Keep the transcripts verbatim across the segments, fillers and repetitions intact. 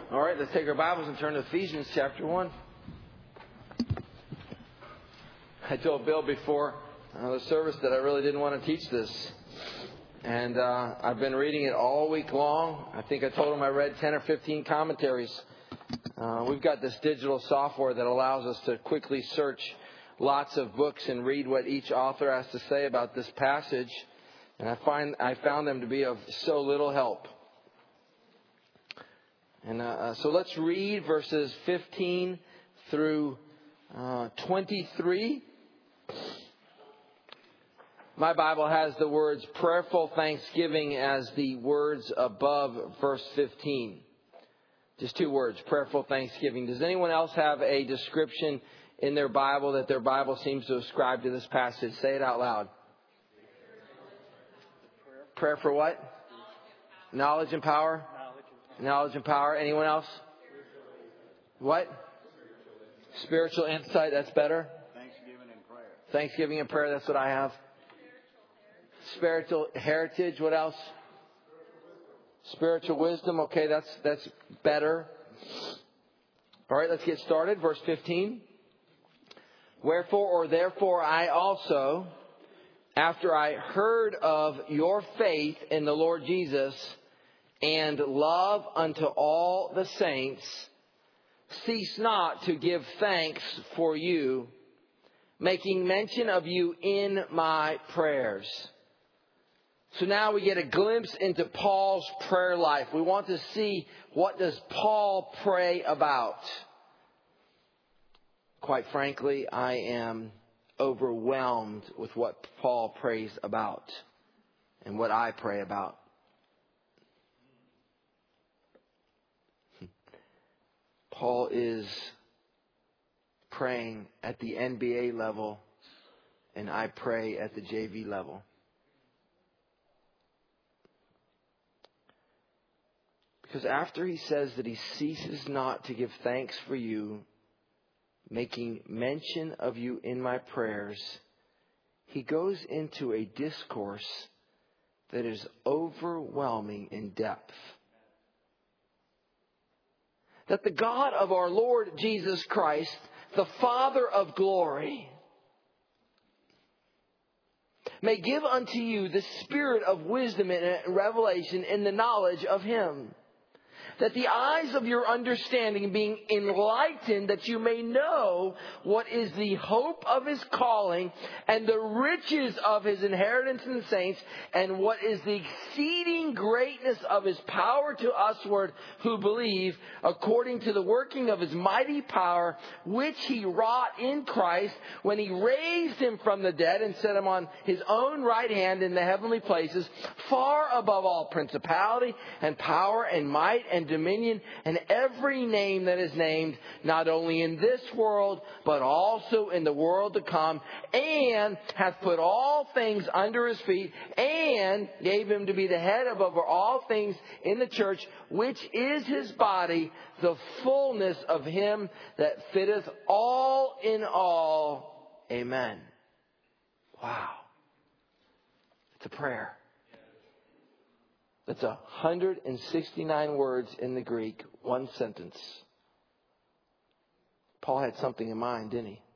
All right, let's take our Bibles and turn to Ephesians chapter one. I told Bill before uh, the service that I really didn't want to teach this. And uh, I've been reading it all week long. I think I told him I read ten or fifteen commentaries. Uh, we've got this digital software that allows us to quickly search lots of books and read what each author has to say about this passage. And I find I found them to be of so little help. And uh, so let's read verses fifteen through uh, twenty-three. My Bible has the words prayerful thanksgiving as the words above verse fifteen. Just two words, prayerful thanksgiving. Does anyone else have a description in their Bible that their Bible seems to ascribe to this passage? Say it out loud. Prayer for what? Knowledge and power. Knowledge and power. Anyone else? What? Spiritual insight. That's better. Thanksgiving and prayer. Thanksgiving and prayer. That's what I have. Spiritual heritage. What else? Spiritual wisdom. Okay, that's that's better. All right, let's get started. Verse fifteen. Wherefore or therefore I also, after I heard of your faith in the Lord Jesus and love unto all the saints, cease not to give thanks for you, making mention of you in my prayers. So now we get a glimpse into Paul's prayer life. We want to see, what does Paul pray about? Quite frankly, I am overwhelmed with what Paul prays about and what I pray about. Paul is praying at the N B A level, and I pray at the J V level. Because after he says that he ceases not to give thanks for you, making mention of you in my prayers, he goes into a discourse that is overwhelming in depth. That the God of our Lord Jesus Christ, the Father of glory, may give unto you the spirit of wisdom and revelation in the knowledge of Him. That the eyes of your understanding being enlightened, that you may know what is the hope of His calling and the riches of His inheritance in the saints, and what is the exceeding greatness of His power to usward who believe, according to the working of His mighty power, which He wrought in Christ when He raised Him from the dead and set Him on His own right hand in the heavenly places, far above all principality and power and might and dominion and every name that is named, not only in this world, but also in the world to come, and hath put all things under His feet, and gave Him to be the head of over all things in the church, which is His body, the fullness of Him that fitteth all in all. Amen. Wow. It's a prayer. It's one hundred sixty-nine words in the Greek, one sentence. Paul had something in mind, didn't he?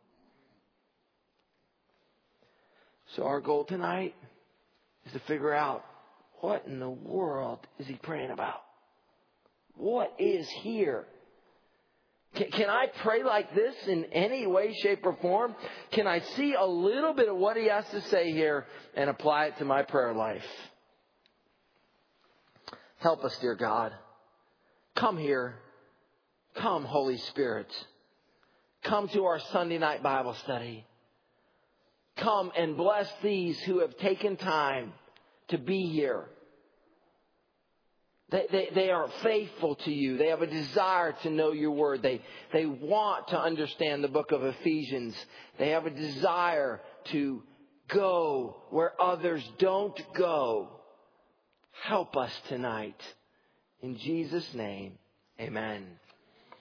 So our goal tonight is to figure out, what in the world is he praying about? What is here? Can, can I pray like this in any way, shape, or form? Can I see a little bit of what he has to say here and apply it to my prayer life? Help us, dear God. Come here. Come, Holy Spirit. Come to our Sunday night Bible study. Come and bless these who have taken time to be here. They, they, they are faithful to you. They have a desire to know your word. They, they want to understand the book of Ephesians. They have a desire to go where others don't go. Help us tonight. In Jesus' name, amen.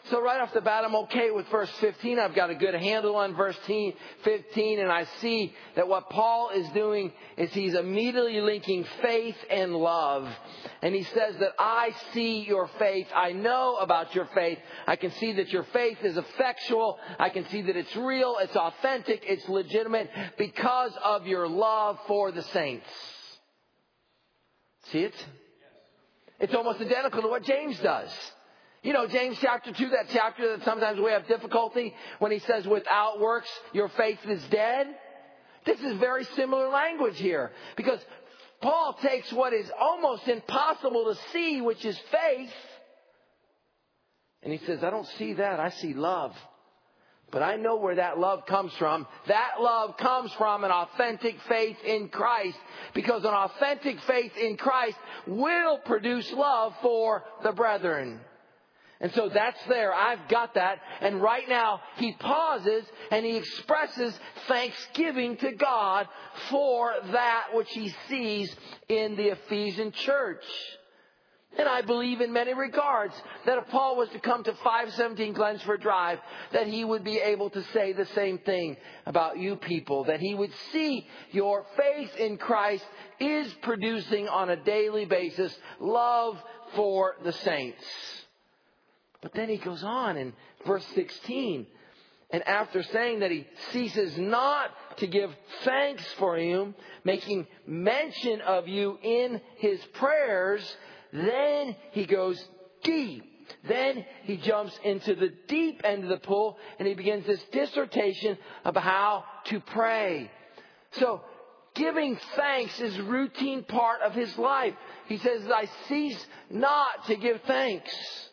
So right off the bat, I'm okay with verse fifteen. I've got a good handle on verse fifteen. And I see that what Paul is doing is he's immediately linking faith and love. And he says that I see your faith. I know about your faith. I can see that your faith is effectual. I can see that it's real. It's authentic. It's legitimate because of your love for the saints. See it? It's almost identical to what James does. You know, James chapter two, that chapter that sometimes we have difficulty when he says, without works, your faith is dead. This is very similar language here. Because Paul takes what is almost impossible to see, which is faith. And he says, I don't see that. I see love. But I know where that love comes from. That love comes from an authentic faith in Christ. Because an authentic faith in Christ will produce love for the brethren. And so that's there. I've got that. And right now, he pauses and he expresses thanksgiving to God for that which he sees in the Ephesian church. And I believe in many regards that if Paul was to come to five seventeen Glensford Drive, that he would be able to say the same thing about you people. That he would see your faith in Christ is producing on a daily basis love for the saints. But then he goes on in verse sixteen. And after saying that he ceases not to give thanks for you, making mention of you in his prayers, then he goes deep. Then he jumps into the deep end of the pool and he begins this dissertation about how to pray. So giving thanks is a routine part of his life. He says, I cease not to give thanks.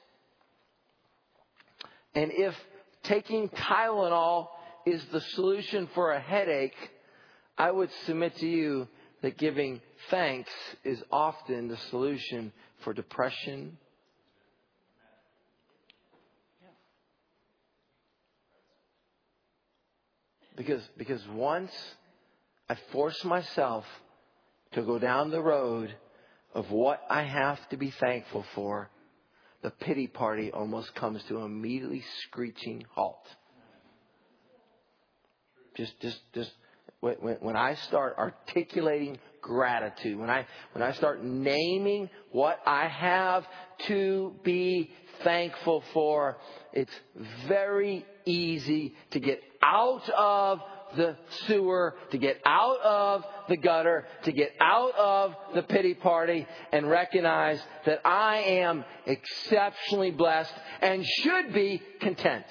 And if taking Tylenol is the solution for a headache, I would submit to you that giving thanks is often the solution for depression. Because, because once I force myself to go down the road of what I have to be thankful for, the pity party almost comes to an immediately screeching halt. Just, just, just when, when I start articulating gratitude, when I, when I start naming what I have to be thankful for, it's very easy to get out of the sewer, to get out of the gutter, to get out of the pity party and recognize that I am exceptionally blessed and should be content.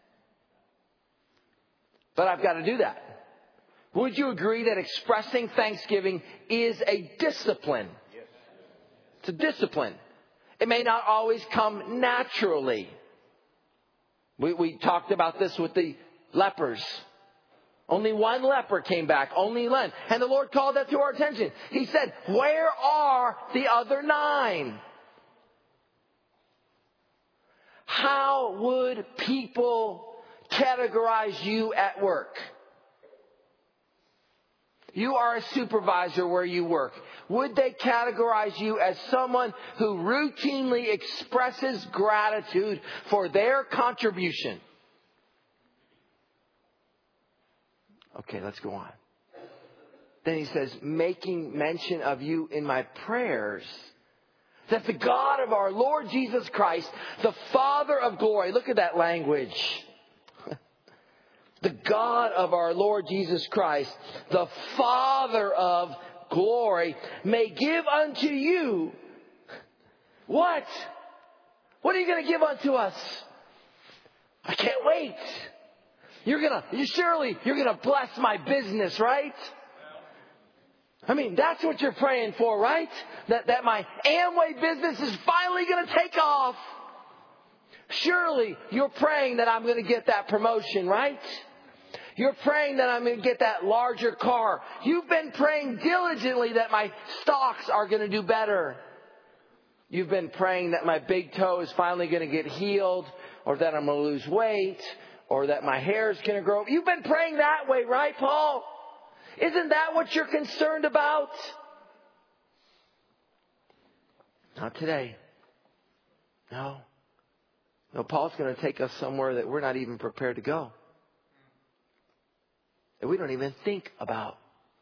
But I've got to do that. Would you agree that expressing thanksgiving is a discipline? It's a discipline. It may not always come naturally. We, we talked about this with the lepers. Only one leper came back, only one. And the Lord called that to our attention. He said, where are the other nine? How would people categorize you at work? You are a supervisor where you work. Would they categorize you as someone who routinely expresses gratitude for their contribution? Okay, let's go on. Then he says, making mention of you in my prayers, that the God of our Lord Jesus Christ, the Father of glory, look at that language. The God of our Lord Jesus Christ, the Father of glory, may give unto you what? What are you going to give unto us? I can't wait. You're gonna, you surely, you're gonna bless my business, right? I mean, that's what you're praying for, right? That, that my Amway business is finally gonna take off. Surely you're praying that I'm gonna get that promotion, right? You're praying that I'm gonna get that larger car. You've been praying diligently that my stocks are gonna do better. You've been praying that my big toe is finally gonna get healed, or that I'm gonna lose weight, or that my hair is going to grow. You've been praying that way, right, Paul? Isn't that what you're concerned about? Not today. No. No, Paul's going to take us somewhere that we're not even prepared to go. That we don't even think about.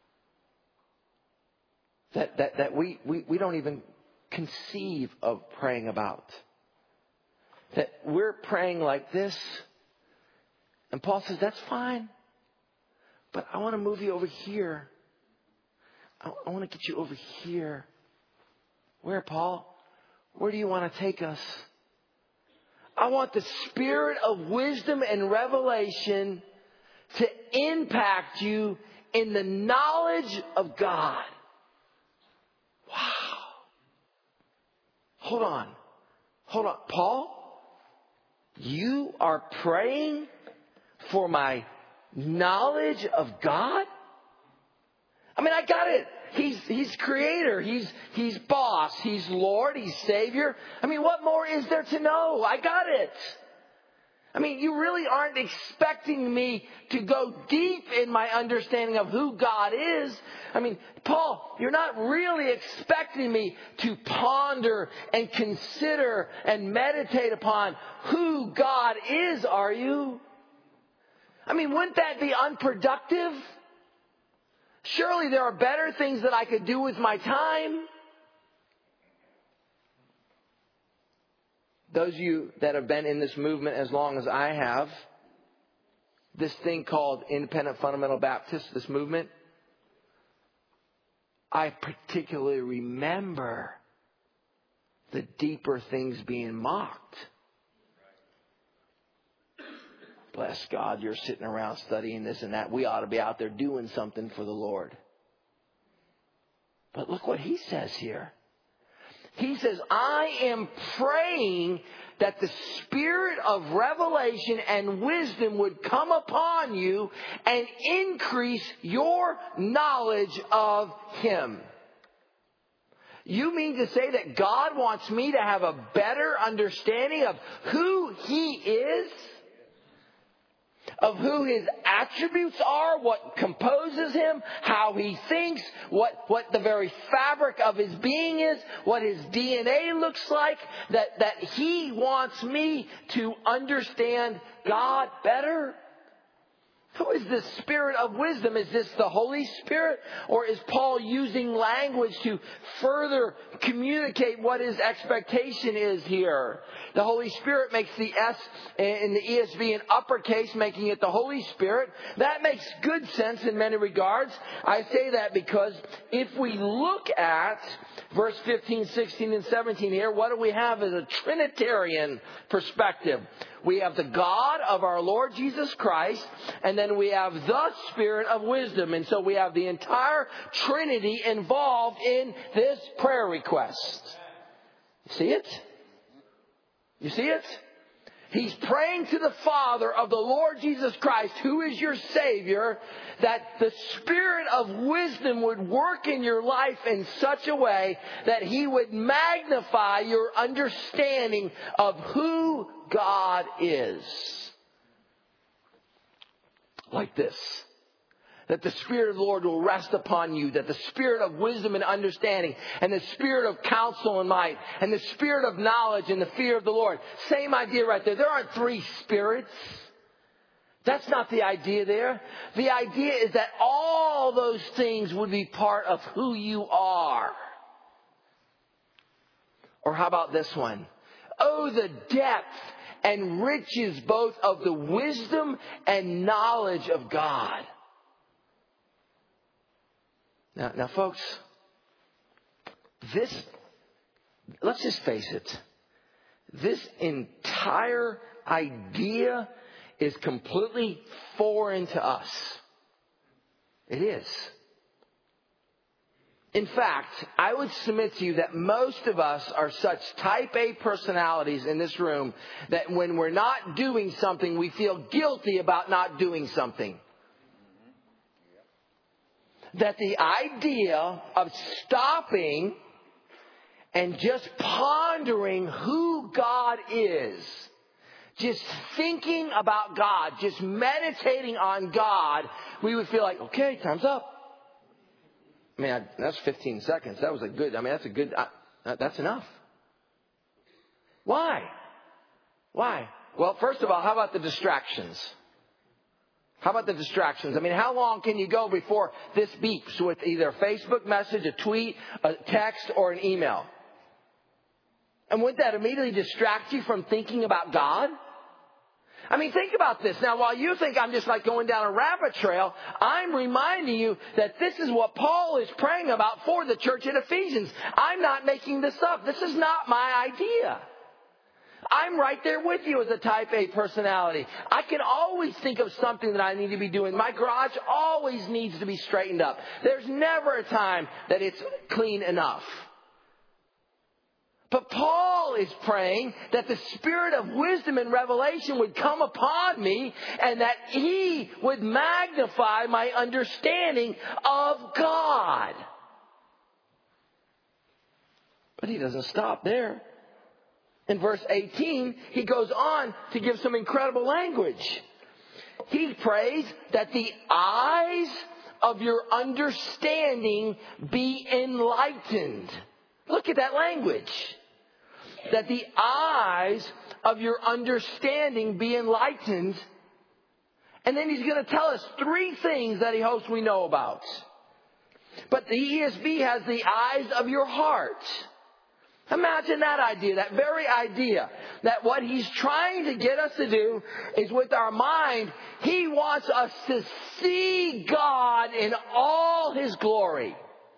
That, that, that we, we, we don't even conceive of praying about. That we're praying like this. And Paul says, that's fine. But I want to move you over here. I, I want to get you over here. Where, Paul? Where do you want to take us? I want the spirit of wisdom and revelation to impact you in the knowledge of God. Wow. Hold on. Hold on. Paul, you are praying for my knowledge of God? I mean, I got it. He's, he's creator. He's, he's boss. He's Lord. He's Savior. I mean, what more is there to know? I got it. I mean, you really aren't expecting me to go deep in my understanding of who God is. I mean, Paul, you're not really expecting me to ponder and consider and meditate upon who God is, are you? I mean, wouldn't that be unproductive? Surely there are better things that I could do with my time. Those of you that have been in this movement as long as I have, this thing called Independent Fundamental Baptist, this movement, I particularly remember the deeper things being mocked. Bless God, you're sitting around studying this and that. We ought to be out there doing something for the Lord. But look what he says here. He says, I am praying that the spirit of revelation and wisdom would come upon you and increase your knowledge of Him. You mean to say that God wants me to have a better understanding of who He is? Of who His attributes are, what composes Him, how He thinks, what, what the very fabric of His being is, what His D N A looks like, that, that He wants me to understand God better? Who is this spirit of wisdom? Is this the Holy Spirit? Or is Paul using language to further communicate what his expectation is here? The Holy Spirit makes the S in the E S V an uppercase, making it the Holy Spirit. That makes good sense in many regards. I say that because if we look at verse fifteen, sixteen, and seventeen here, what do we have as a Trinitarian perspective? We have the God of our Lord Jesus Christ, and then we have the Spirit of wisdom. And so we have the entire Trinity involved in this prayer request. You see it? You see it? He's praying to the Father of the Lord Jesus Christ, who is your Savior, that the Spirit of wisdom would work in your life in such a way that He would magnify your understanding of who God is. Like this. That the Spirit of the Lord will rest upon you. That the Spirit of wisdom and understanding, and the Spirit of counsel and might, and the Spirit of knowledge and the fear of the Lord. Same idea right there. There aren't three spirits. That's not the idea there. The idea is that all those things would be part of who you are. Or how about this one? Oh, the depth and riches both of the wisdom and knowledge of God. Now, now, folks, this, let's just face it. This entire idea is completely foreign to us. It is. In fact, I would submit to you that most of us are such type A personalities in this room that when we're not doing something, we feel guilty about not doing something. That the idea of stopping and just pondering who God is, just thinking about God, just meditating on God, we would feel like, okay, time's up. I mean, I, that's fifteen seconds. That was a good, I mean, that's a good, uh, that's enough. Why? Why? Well, first of all, how about the distractions? How about the distractions? I mean, how long can you go before this beeps with either a Facebook message, a tweet, a text, or an email? And wouldn't that immediately distract you from thinking about God? I mean, think about this. Now, while you think I'm just like going down a rabbit trail, I'm reminding you that this is what Paul is praying about for the church at Ephesians. I'm not making this up. This is not my idea. I'm right there with you as a type A personality. I can always think of something that I need to be doing. My garage always needs to be straightened up. There's never a time that it's clean enough. But Paul is praying that the spirit of wisdom and revelation would come upon me and that he would magnify my understanding of God. But he doesn't stop there. In verse eighteen, he goes on to give some incredible language. He prays that the eyes of your understanding be enlightened. Look at that language. That the eyes of your understanding be enlightened. And then he's going to tell us three things that he hopes we know about. But the E S V has the eyes of your heart. Imagine that idea, that very idea, that what he's trying to get us to do is with our mind, he wants us to see God in all his glory.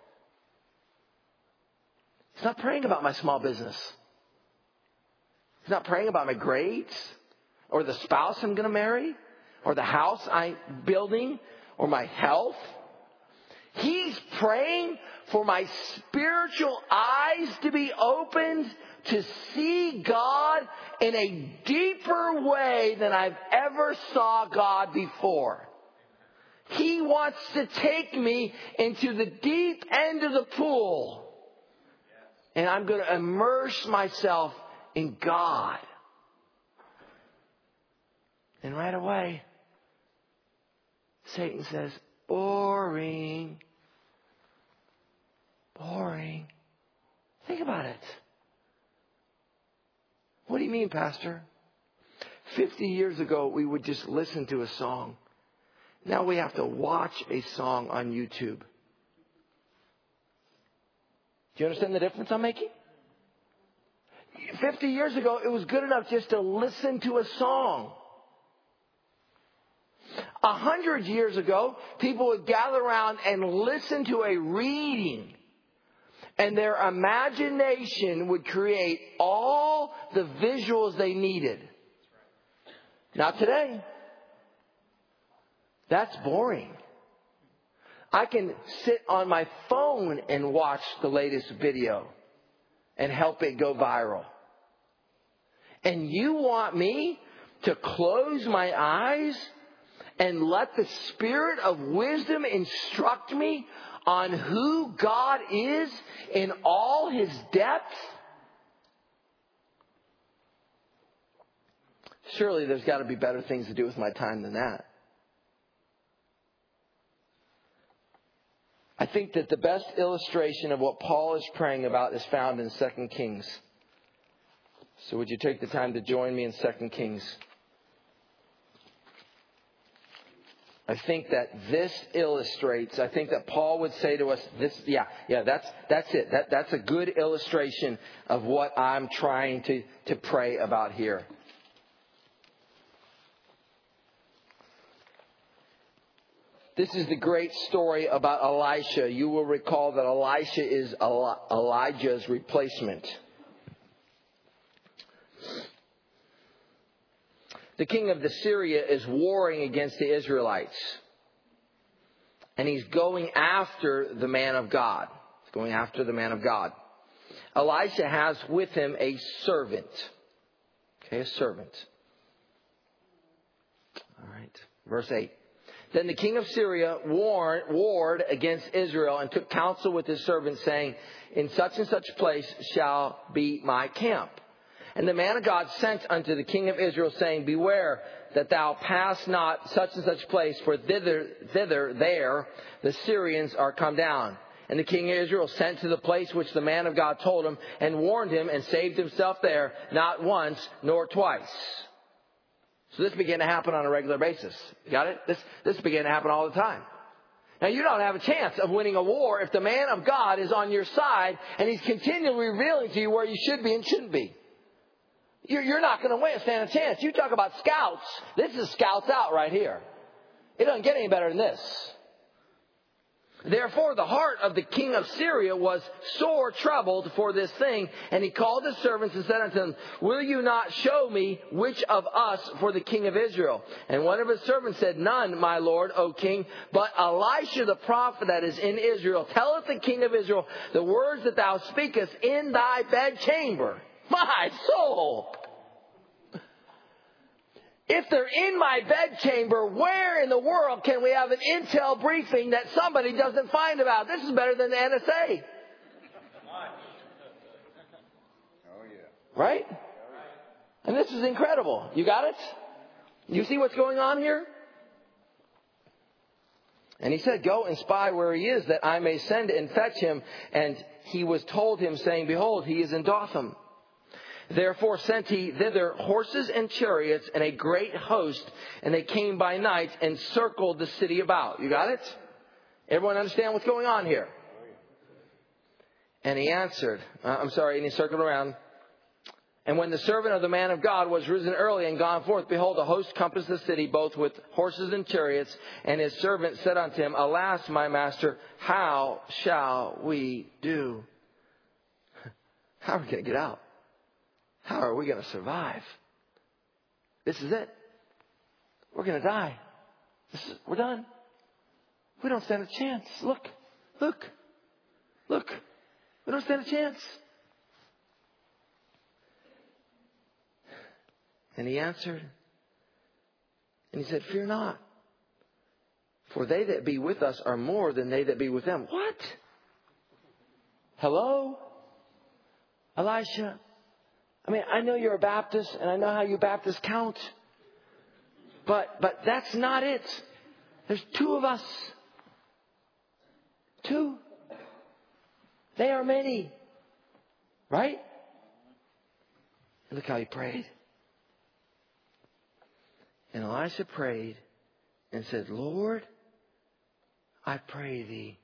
He's not praying about my small business. He's not praying about my grades or the spouse I'm going to marry or the house I'm building or my health. He's praying for my spiritual eyes to be opened to see God in a deeper way than I've ever saw God before. He wants to take me into the deep end of the pool. And I'm going to immerse myself in God. And right away, Satan says, boring. Boring. Think about it. What do you mean, Pastor? Fifty years ago, we would just listen to a song. Now we have to watch a song on YouTube. Do you understand the difference I'm making? Fifty years ago, it was good enough just to listen to a song. A hundred years ago, people would gather around and listen to a reading. And their imagination would create all the visuals they needed. Not today. That's boring. I can sit on my phone and watch the latest video and help it go viral. And you want me to close my eyes and let the Spirit of wisdom instruct me on who God is in all his depth? Surely there's got to be better things to do with my time than that. I think that the best illustration of what Paul is praying about is found in Second Kings. So would you take the time to join me in Second Kings? I think that this illustrates, I think that Paul would say to us, this, yeah, yeah, that's, that's it. That, that's a good illustration of what I'm trying to, to pray about here. This is the great story about Elisha. You will recall that Elisha is Elijah's replacement. The king of Syria is warring against the Israelites. And he's going after the man of God. He's going after the man of God. Elisha has with him a servant. Okay, a servant. All right, verse eight. Then the king of Syria warned, warred against Israel and took counsel with his servants, saying, in such and such place shall be my camp. And the man of God sent unto the king of Israel, saying, beware that thou pass not such and such place, for thither, thither, there, the Syrians are come down. And the king of Israel sent to the place which the man of God told him and warned him and saved himself there, not once nor twice. So this began to happen on a regular basis. Got it? This, this began to happen all the time. Now, you don't have a chance of winning a war if the man of God is on your side and he's continually revealing to you where you should be and shouldn't be. You're, you're not going to win, stand a chance. You talk about scouts. This is scouts out right here. It doesn't get any better than this. Therefore, the heart of the king of Syria was sore troubled for this thing. And he called his servants and said unto them, will you not show me which of us for the king of Israel? And one of his servants said, none, my lord, O king, but Elisha the prophet that is in Israel telleth the king of Israel the words that thou speakest in thy bedchamber. My soul! If they're in my bedchamber, where in the world can we have an intel briefing that somebody doesn't find about? This is better than the N S A. Oh, yeah. Right? And this is incredible. You got it? You see what's going on here? And he said, go and spy where he is, that I may send and fetch him. And he was told him, saying, behold, he is in Dothan. Therefore sent he thither horses and chariots and a great host, and they came by night and circled the city about. You got it? Everyone understand what's going on here? And he answered, uh, I'm sorry, and he circled around. And when the servant of the man of God was risen early and gone forth, behold, a host compassed the city, both with horses and chariots. And his servant said unto him, alas, my master, how shall we do? How are we going to get out? How are we going to survive? This is it. We're going to die. This is, we're done. We don't stand a chance. Look, look, look. We don't stand a chance. And he answered, and he said, fear not, for they that be with us are more than they that be with them. What? Hello? Elisha? I mean, I know you're a Baptist, and I know how you Baptists count. But but that's not it. There's two of us. Two. They are many. Right? And look how he prayed. And Elisha prayed and said, Lord, I pray thee,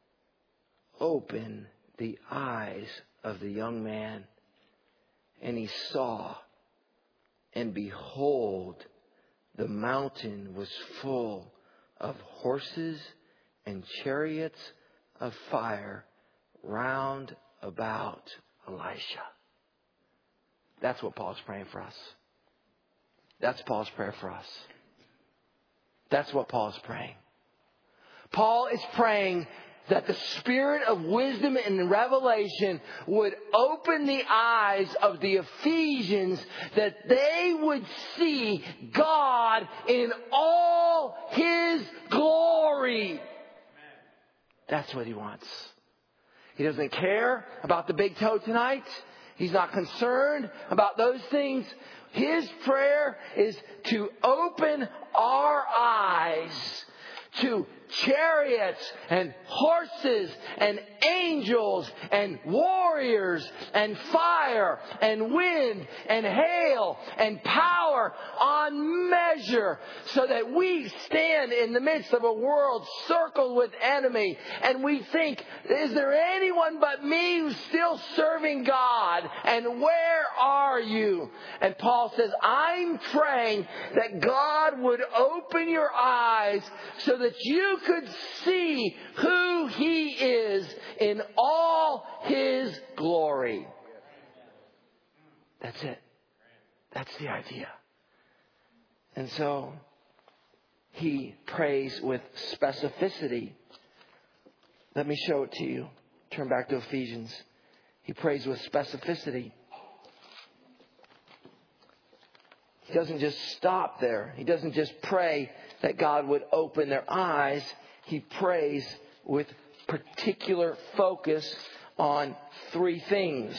open the eyes of the young man. And he saw, and behold, the mountain was full of horses and chariots of fire round about Elisha. That's what Paul's praying for us. That's Paul's prayer for us. That's what Paul's praying. Paul is praying that the spirit of wisdom and revelation would open the eyes of the Ephesians, that they would see God in all His glory. That's what he wants. He doesn't care about the big toe tonight. He's not concerned about those things. His prayer is to open our eyes to chariots and horses and angels and warriors and fire and wind and hail and power on measure, so that we stand in the midst of a world circled with enemy and we think, is there anyone but me who's still serving God? And where are you? And Paul says, I'm praying that God would open your eyes so that you could see who He is in all His glory. That's it. That's the idea. And so he prays with specificity. Let me show it to you. Turn back to Ephesians. He prays with specificity. He doesn't just stop there. He doesn't just pray that God would open their eyes. He prays with particular focus on three things.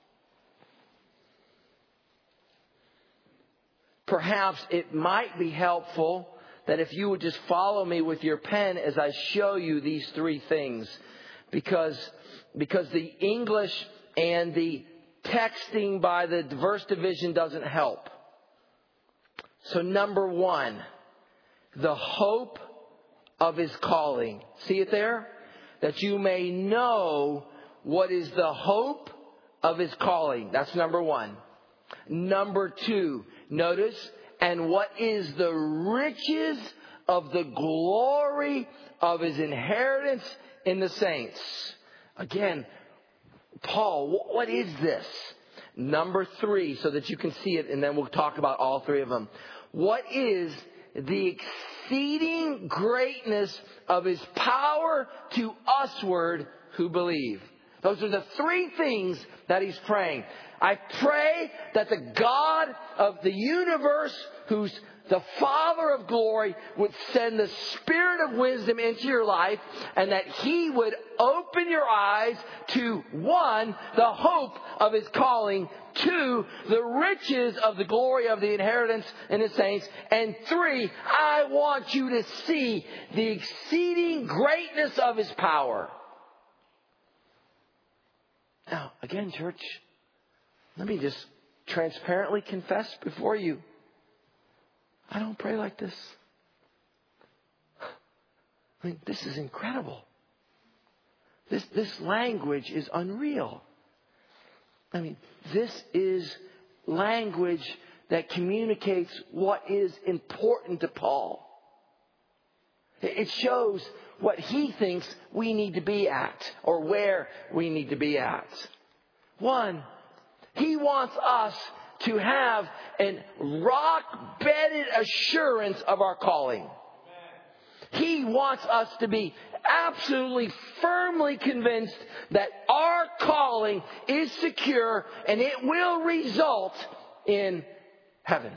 Perhaps it might be helpful that if you would just follow me with your pen as I show you these three things. because, because the English and the texting by the verse division doesn't help. So number one, the hope of his calling. See it there? That you may know what is the hope of his calling. That's number one. Number two, notice, and what is the riches of the glory of his inheritance in the saints. Again, Paul, what is this? Number three, so that you can see it, and then we'll talk about all three of them. What is the exceeding greatness of his power to usward who believe? Those are the three things that he's praying. I pray that the God of the universe, who's the Father of glory, would send the Spirit of wisdom into your life, and that he would open your eyes to, one, the hope of his calling, two, the riches of the glory of the inheritance in the saints, and three, I want you to see the exceeding greatness of his power. Now, again, church, let me just transparently confess before you. I don't pray like this. I mean, this is incredible. This, this language is unreal. I mean, this is language that communicates what is important to Paul. It shows what he thinks we need to be at, or where we need to be at. One, he wants us to have a rock-bedded assurance of our calling. He wants us to be absolutely firmly convinced that our calling is secure and it will result in heaven.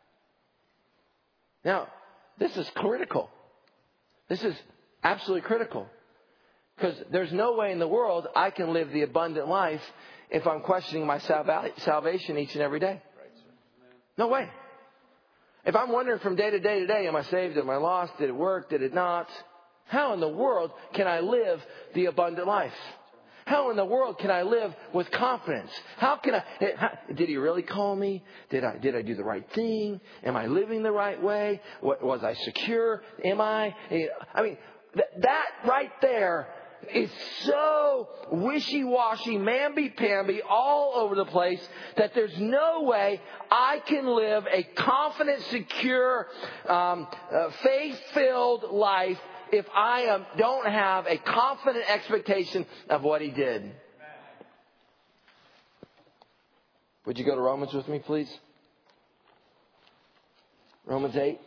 Now, this is critical. This is absolutely critical. Because there's no way in the world I can live the abundant life if I'm questioning my salvation each and every day. No way. If I'm wondering from day to day to day, am I saved? Am I lost? Did it work? Did it not? How in the world can I live the abundant life? How in the world can I live with confidence? How can I? How, did he really call me? Did I? Did I do the right thing? Am I living the right way? What, was I secure? Am I? I mean, th- that right there is so wishy-washy, mamby-pamby, all over the place that there's no way I can live a confident, secure, um, uh, faith-filled life if I am, don't have a confident expectation of what he did. Would you go to Romans with me, please? Romans eight.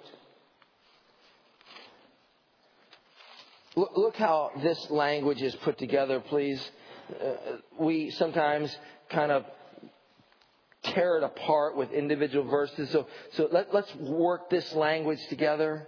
Look how this language is put together, please. Uh, we sometimes kind of tear it apart with individual verses. So, so let, let's work this language together.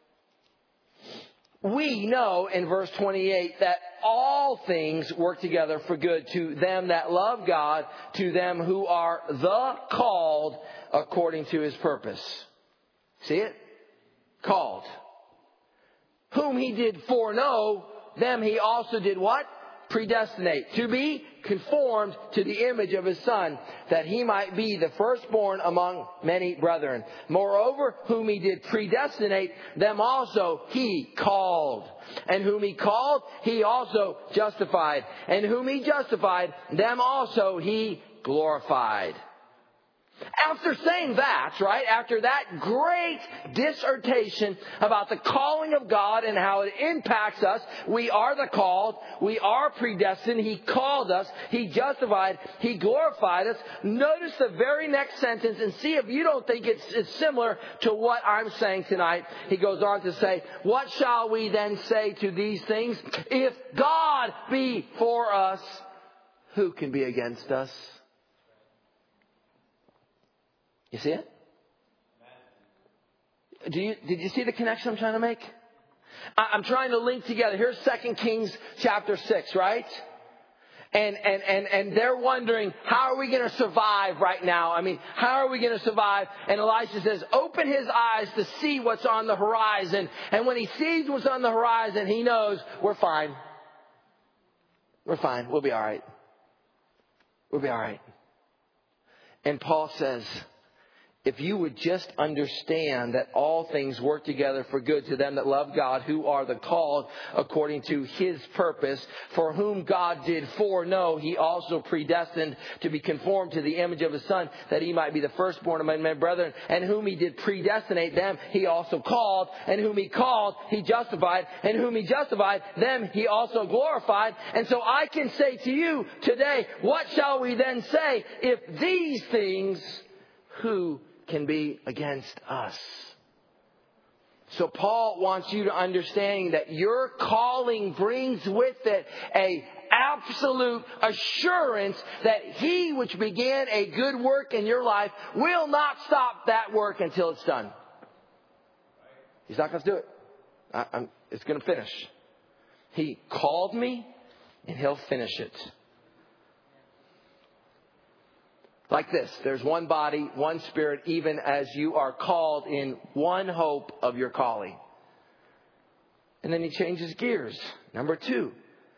We know in verse twenty-eight that all things work together for good to them that love God, to them who are the called according to his purpose. See it? Called. Whom he did foreknow, them he also did what? Predestinate. To be conformed to the image of his Son, that he might be the firstborn among many brethren. Moreover, whom he did predestinate, them also he called. And whom he called, he also justified. And whom he justified, them also he glorified. After saying that, right, after that great dissertation about the calling of God and how it impacts us, we are the called, we are predestined, he called us, he justified, he glorified us. Notice the very next sentence and see if you don't think it's, it's similar to what I'm saying tonight. He goes on to say, what shall we then say to these things? If God be for us, who can be against us? You see it? Do you, did you see the connection I'm trying to make? I, I'm trying to link together. Here's Second Kings chapter six, right? And, and, and, and they're wondering, how are we going to survive right now? I mean, how are we going to survive? And Elisha says, open his eyes to see what's on the horizon. And when he sees what's on the horizon, he knows we're fine. We're fine. We'll be all right. We'll be all right. And Paul says, if you would just understand that all things work together for good to them that love God, who are the called according to His purpose, for whom God did foreknow, He also predestined to be conformed to the image of His Son, that He might be the firstborn among my brethren. And whom He did predestinate, them He also called. And whom He called, He justified. And whom He justified, them He also glorified. And so I can say to you today, what shall we then say if these things, who can be against us? So Paul wants you to understand that your calling brings with it a absolute assurance that He which began a good work in your life will not stop that work until it's done. He's not going to do it. I, I'm, it's going to finish. He called me and He'll finish it. Like this, there's one body, one spirit, even as you are called in one hope of your calling. And then he changes gears. Number two,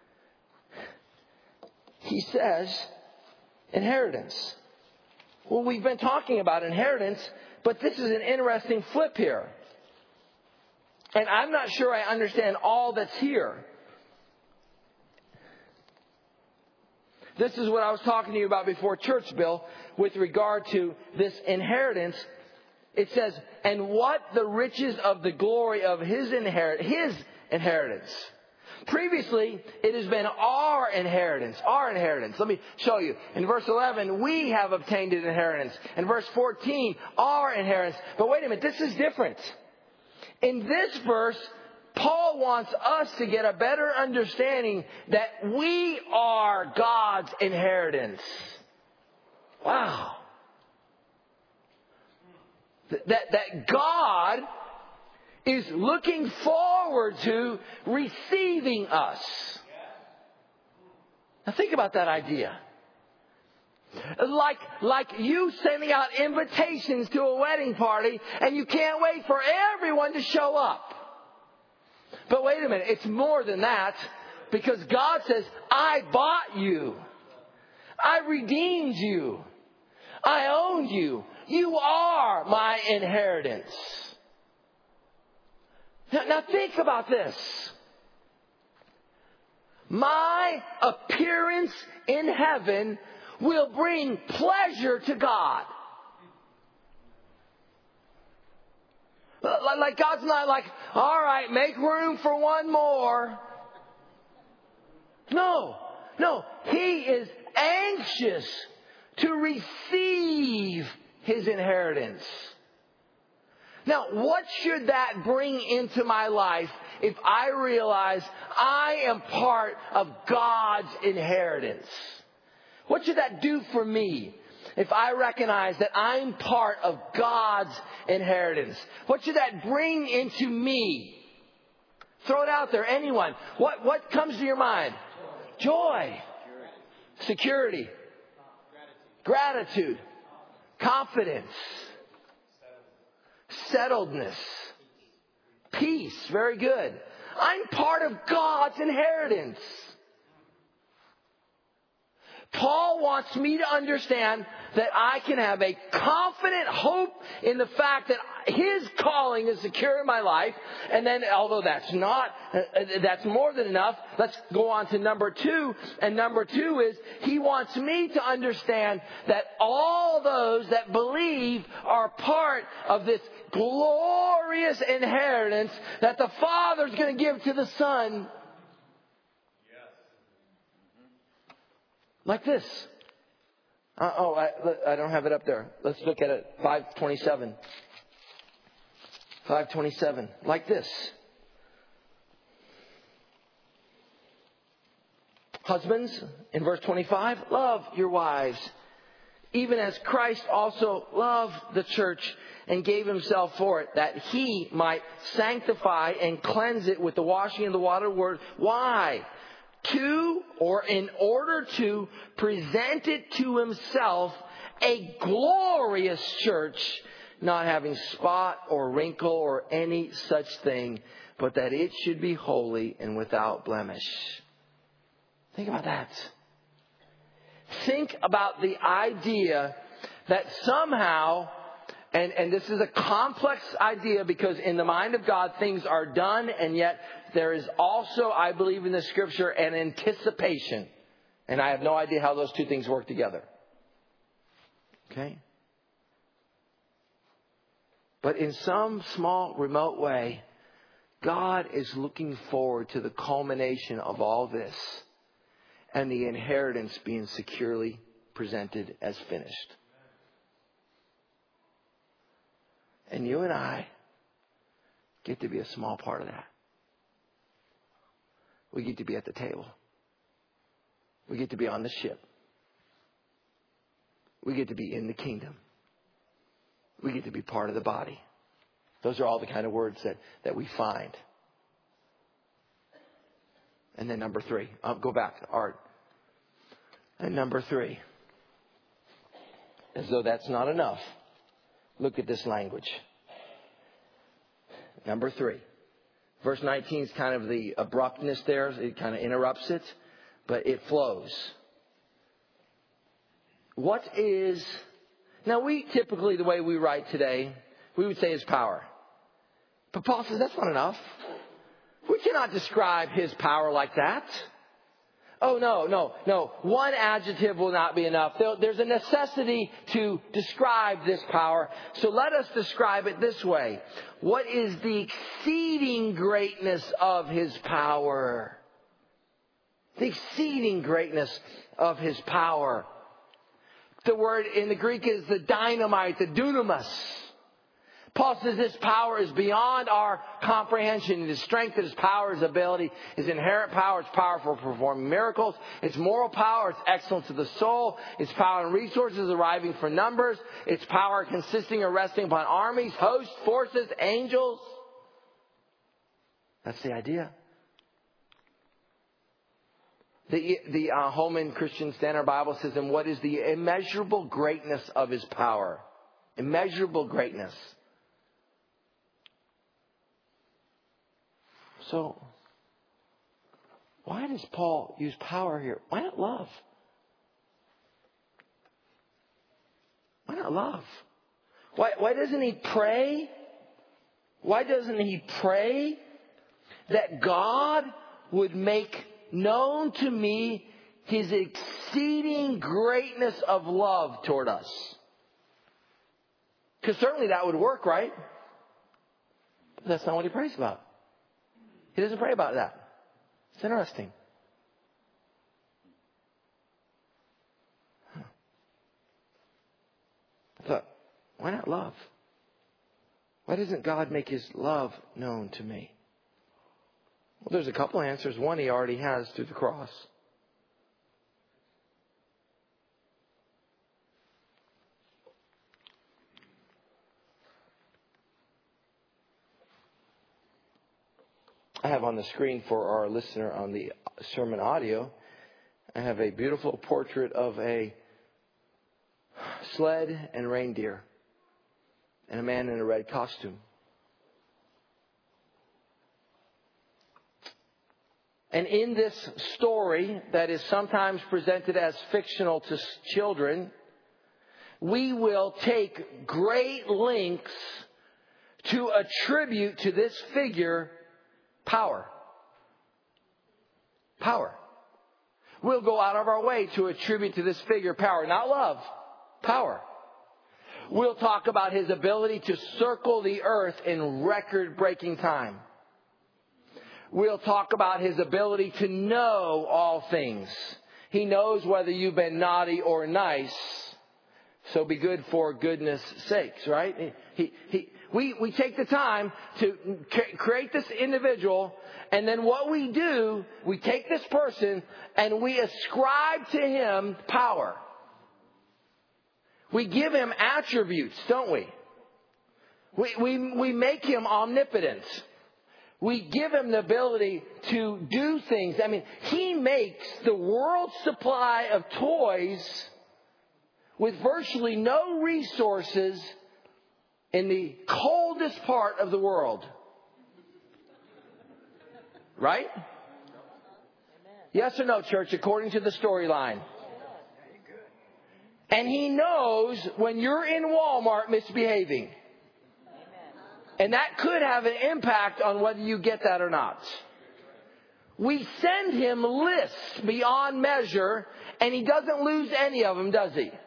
he says inheritance. Well, we've been talking about inheritance, but this is an interesting flip here. And I'm not sure I understand all that's here. This is what I was talking to you about before church, Bill, with regard to this inheritance. It says, and what the riches of the glory of his inherit his inheritance. Previously, it has been our inheritance, our inheritance. Let me show you. In verse eleven, we have obtained an inheritance. In verse fourteen, our inheritance. But wait a minute, this is different. In this verse, Paul wants us to get a better understanding that we are God's inheritance. Wow. That, that God is looking forward to receiving us. Now think about that idea. Like, like you sending out invitations to a wedding party and you can't wait for everyone to show up. But wait a minute, it's more than that, because God says, I bought you. I redeemed you. I owned you. You are my inheritance. Now, now think about this. My appearance in heaven will bring pleasure to God. Like God's not like, all right, make room for one more. No, no. He is anxious to receive His inheritance. Now, what should that bring into my life if I realize I am part of God's inheritance? What should that do for me? If I recognize that I'm part of God's inheritance, what should that bring into me? Throw it out there, anyone. What, what comes to your mind? Joy. Security. Gratitude. Confidence. Settledness. Peace. Very good. I'm part of God's inheritance. Paul wants me to understand that I can have a confident hope in the fact that His calling is secure in my life. And then, although that's not, that's more than enough, let's go on to number two. And number two is, He wants me to understand that all those that believe are part of this glorious inheritance that the Father's going to give to the Son. Like this. Uh, oh, I, I don't have it up there. Let's look at it. five twenty-seven. five twenty-seven. Like this. Husbands, in verse twenty-five, love your wives, even as Christ also loved the church and gave Himself for it, that He might sanctify and cleanse it with the washing of the water word. Why? To, or in order to present it to Himself a glorious church, not having spot or wrinkle or any such thing, but that it should be holy and without blemish. Think about that. Think about the idea that somehow, and, and this is a complex idea because in the mind of God things are done, and yet there is also, I believe in the Scripture, an anticipation. And I have no idea how those two things work together. Okay? But in some small, remote way, God is looking forward to the culmination of all this and the inheritance being securely presented as finished. And you and I get to be a small part of that. We get to be at the table. We get to be on the ship. We get to be in the kingdom. We get to be part of the body. Those are all the kind of words that, that we find. And then number three. I'll go back to Art. And number three. As though that's not enough. Look at this language. Number three. Verse nineteen is kind of the abruptness there. It kind of interrupts it. But it flows. What is... Now we typically, the way we write today, we would say is power. But Paul says that's not enough. We cannot describe his power like that. Oh, no, no, no. One adjective will not be enough. There's a necessity to describe this power. So let us describe it this way. What is the exceeding greatness of his power? The exceeding greatness of his power. The word in the Greek is the dynamite, the dunamis. Paul says this power is beyond our comprehension. His strength, his power, his ability, his inherent power, it's power for performing miracles. It's moral power, it's excellence of the soul. It's power and resources arriving for numbers. It's power consisting or resting upon armies, hosts, forces, angels. That's the idea. The, the uh, Holman Christian Standard Bible says, and what is the immeasurable greatness of his power? Immeasurable greatness. So, why does Paul use power here? Why not love? Why not love? Why, why doesn't he pray? Why doesn't he pray that God would make known to me his exceeding greatness of love toward us? Because certainly that would work, right? But that's not what he prays about. He doesn't pray about that. It's interesting. Huh. I thought, why not love? Why doesn't God make his love known to me? Well, there's a couple answers. One, he already has through the cross. I have on the screen for our listener on the sermon audio, I have a beautiful portrait of a sled and reindeer and a man in a red costume. And in this story that is sometimes presented as fictional to children, we will take great lengths to attribute to this figure power. Power. We'll go out of our way to attribute to this figure power. Not love. Power. We'll talk about his ability to circle the earth in record-breaking time. We'll talk about his ability to know all things. He knows whether you've been naughty or nice. So be good for goodness sakes, right? He, he, we, we take the time to create this individual, and then what we do, we take this person and we ascribe to him power. We give him attributes, don't we? We, we, we make him omnipotent. We give him the ability to do things. I mean, he makes the world's supply of toys with virtually no resources in the coldest part of the world. Right? Yes or no, church, according to the storyline? And He knows when you're in Walmart misbehaving. And that could have an impact on whether you get that or not. We send Him lists beyond measure, and He doesn't lose any of them, does He?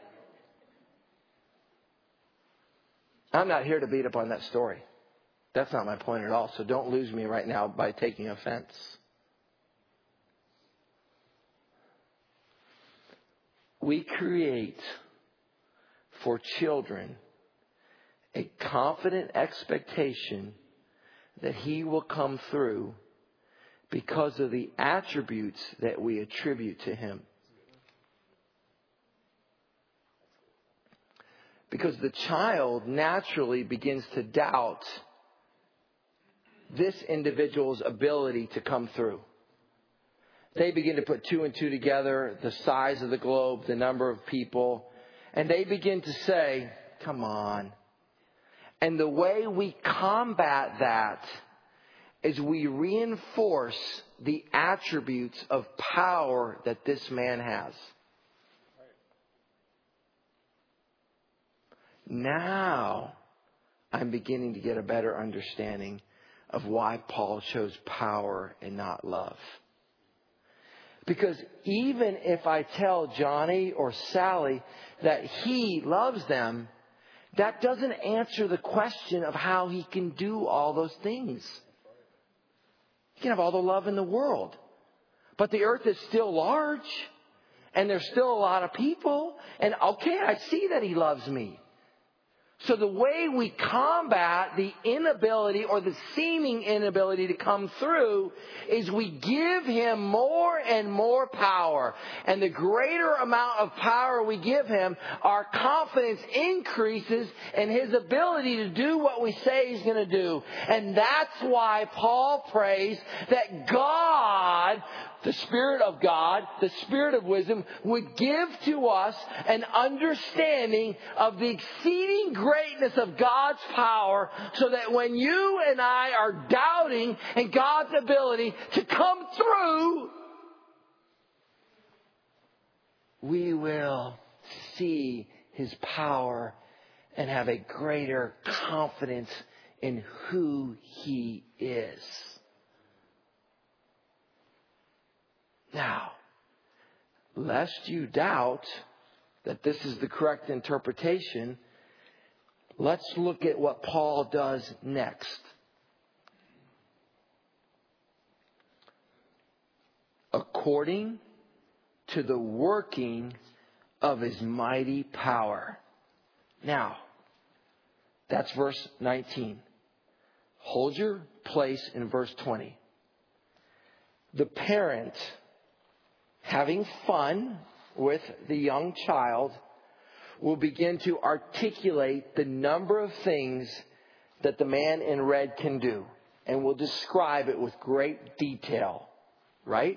I'm not here to beat up on that story. That's not my point at all. So don't lose me right now by taking offense. We create for children a confident expectation that He will come through because of the attributes that we attribute to Him. Because the child naturally begins to doubt this individual's ability to come through. They begin to put two and two together, the size of the globe, the number of people, and they begin to say, come on. And the way we combat that is we reinforce the attributes of power that this man has. Now, I'm beginning to get a better understanding of why Paul chose power and not love. Because even if I tell Johnny or Sally that he loves them, that doesn't answer the question of how he can do all those things. He can have all the love in the world. But the earth is still large. And there's still a lot of people. And okay, I see that he loves me. So the way we combat the inability or the seeming inability to come through is we give Him more and more power. And the greater amount of power we give Him, our confidence increases in His ability to do what we say He's going to do. And that's why Paul prays that God, the Spirit of God, the Spirit of wisdom, would give to us an understanding of the exceeding greatness of God's power, so that when you and I are doubting in God's ability to come through, we will see His power and have a greater confidence in who He is. Now, lest you doubt that this is the correct interpretation, let's look at what Paul does next. According to the working of His mighty power. Now, that's verse nineteen. Hold your place in verse twenty. The parent, having fun with the young child, will begin to articulate the number of things that the man in red can do. And will describe it with great detail. Right?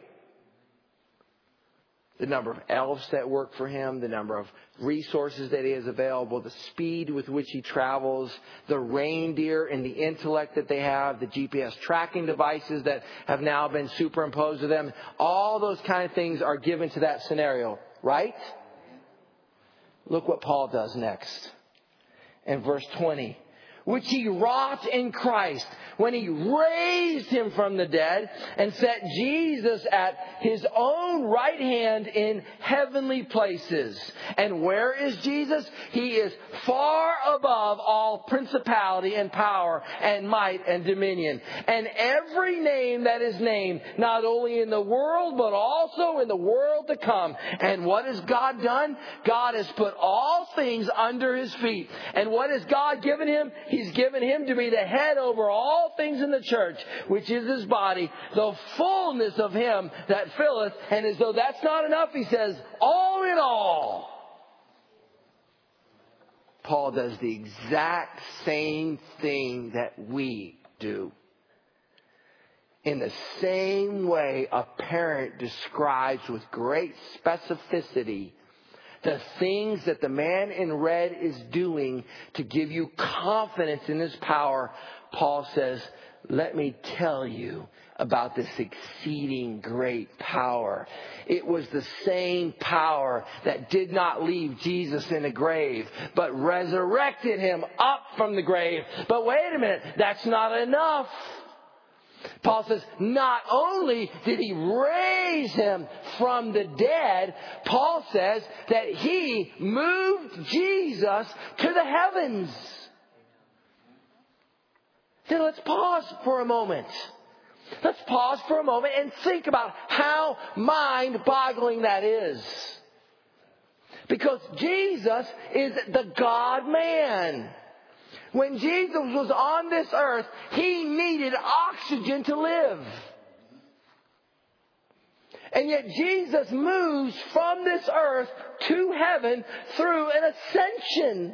The number of elves that work for him, the number of resources that he has available, the speed with which he travels, the reindeer and the intellect that they have, the G P S tracking devices that have now been superimposed to them. All those kind of things are given to that scenario, right? Look what Paul does next. In verse twenty. Which He wrought in Christ when He raised Him from the dead and set Jesus at His own right hand in heavenly places. And where is Jesus? He is far above all principality and power and might and dominion. And every name that is named, not only in the world, but also in the world to come. And what has God done? God has put all things under His feet. And what has God given Him? He's given Him to be the head over all things in the church, which is His body, the fullness of Him that filleth. And as though that's not enough, he says, all in all. Paul does the exact same thing that we do. In the same way a parent describes with great specificity The things that the man in red is doing to give you confidence in his power, Paul says, let me tell you about this exceeding great power. It was the same power that did not leave Jesus in a grave, but resurrected him up from the grave. But wait a minute, that's not enough. Paul says, not only did he raise him from the dead, Paul says that he moved Jesus to the heavens. Then let's pause for a moment. Let's pause for a moment and think about how mind-boggling that is. Because Jesus is the God-man. When Jesus was on this earth, he needed oxygen to live. And yet Jesus moves from this earth to heaven through an ascension.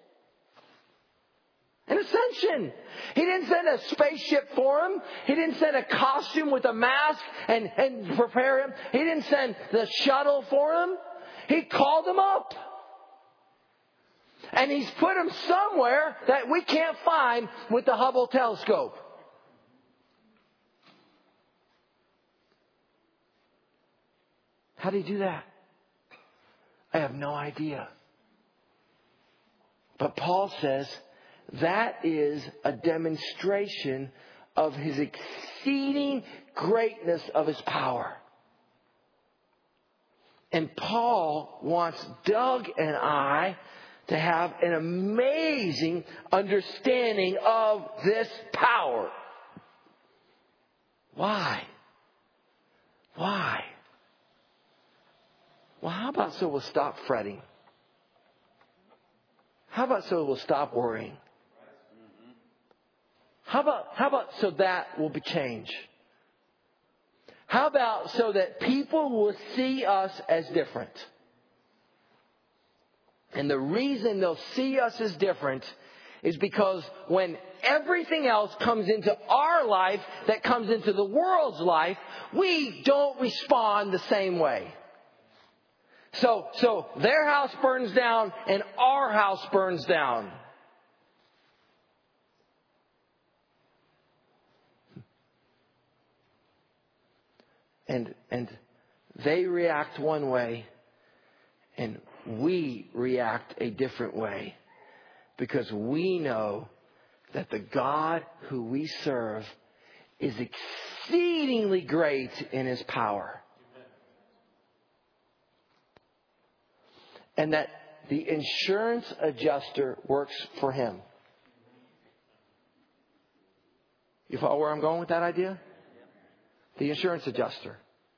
An ascension. He didn't send a spaceship for him. He didn't send a costume with a mask and, and prepare him. He didn't send the shuttle for him. He called him up. And he's put him somewhere that we can't find with the Hubble telescope. How did he do that? I have no idea. But Paul says that is a demonstration of his exceeding greatness of his power. And Paul wants Doug and I to have an amazing understanding of this power. Why? Why? Well, how about so we'll stop fretting? How about so we'll stop worrying? How about, how about so that will be changed? How about so that people will see us as different? And the reason they'll see us as different is because when everything else comes into our life that comes into the world's life, we don't respond the same way. So, so their house burns down and our house burns down. And, and they react one way and we react a different way because we know that the God who we serve is exceedingly great in his power. And that the insurance adjuster works for him. You follow where I'm going with that idea? The insurance adjuster.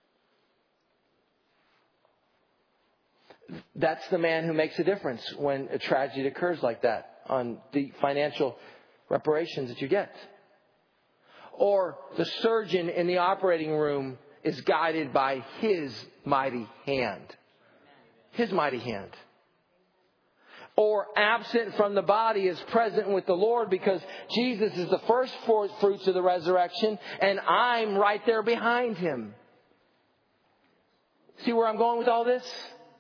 That's the man who makes a difference when a tragedy occurs like that on the financial reparations that you get. Or the surgeon in the operating room is guided by his mighty hand. His mighty hand. Or absent from the body is present with the Lord because Jesus is the first fruits of the resurrection and I'm right there behind him. See where I'm going with all this?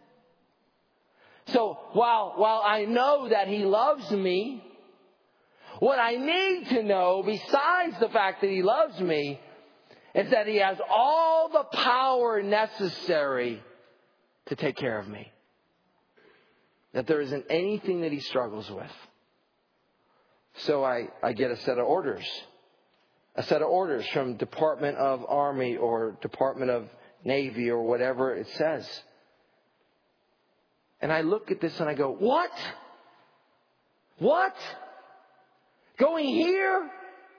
So while, while I know that he loves me, what I need to know besides the fact that he loves me is that he has all the power necessary to take care of me. That there isn't anything that he struggles with. So I, I get a set of orders. A set of orders from Department of Army or Department of Navy or whatever it says. And I look at this and I go, what? What? Going here?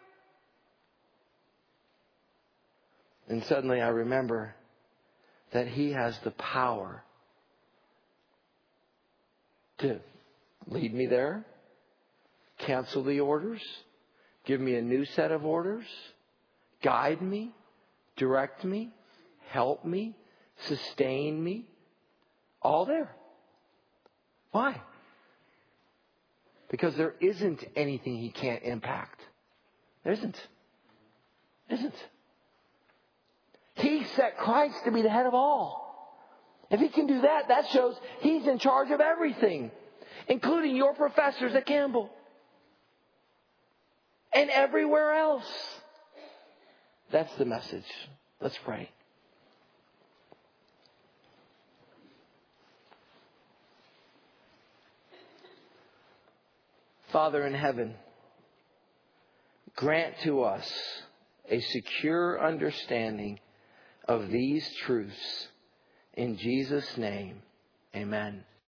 And suddenly I remember that he has the power to lead me there, cancel the orders, give me a new set of orders, guide me, direct me, help me, sustain me, all there. Why? Because there isn't anything he can't impact. There isn't. There isn't. He set Christ to be the head of all. If He can do that, that shows He's in charge of everything, including your professors at Campbell and everywhere else. That's the message. Let's pray. Father in heaven, grant to us a secure understanding of these truths. In Jesus' name, amen.